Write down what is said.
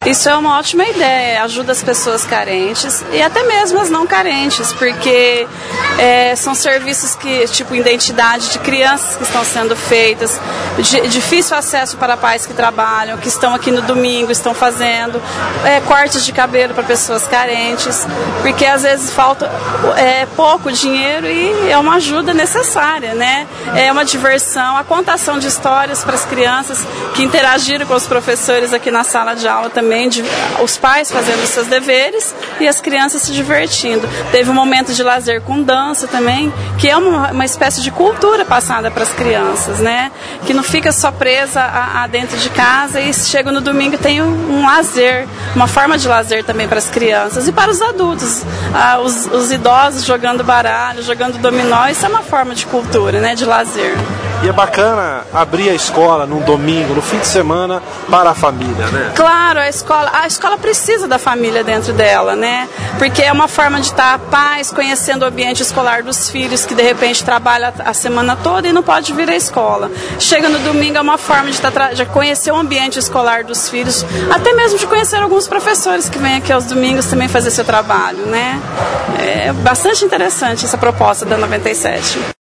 Isso é uma ótima ideia, ajuda as pessoas carentes e até mesmo as não carentes, porque são serviços que, tipo identidade de crianças que estão sendo feitas, difícil acesso para pais que trabalham, que estão aqui no domingo, estão fazendo cortes de cabelo para pessoas carentes, porque às vezes falta pouco dinheiro e é uma ajuda necessária, né? É uma diversão, a contação de histórias para as crianças que interagiram com os professores aqui na sala de aula também, os pais fazendo os seus deveres e as crianças se divertindo. Teve um momento de lazer com dança também, que é uma espécie de cultura passada para as crianças, né? Que não fica só presa a dentro de casa e chega no domingo e tem um lazer, uma forma de lazer também para as crianças e para os adultos. Os idosos jogando baralho, jogando dominó, isso é uma forma de cultura, né? De lazer. E é bacana abrir a escola num domingo, no fim de semana, para a família, né? Claro, a escola precisa da família dentro dela, né? Porque é uma forma de estar pais, conhecendo o ambiente escolar dos filhos, que de repente trabalha a semana toda e não pode vir à escola. Chega no domingo, é uma forma de conhecer o ambiente escolar dos filhos, até mesmo de conhecer alguns professores que vêm aqui aos domingos também fazer seu trabalho, né? É bastante interessante essa proposta da 97.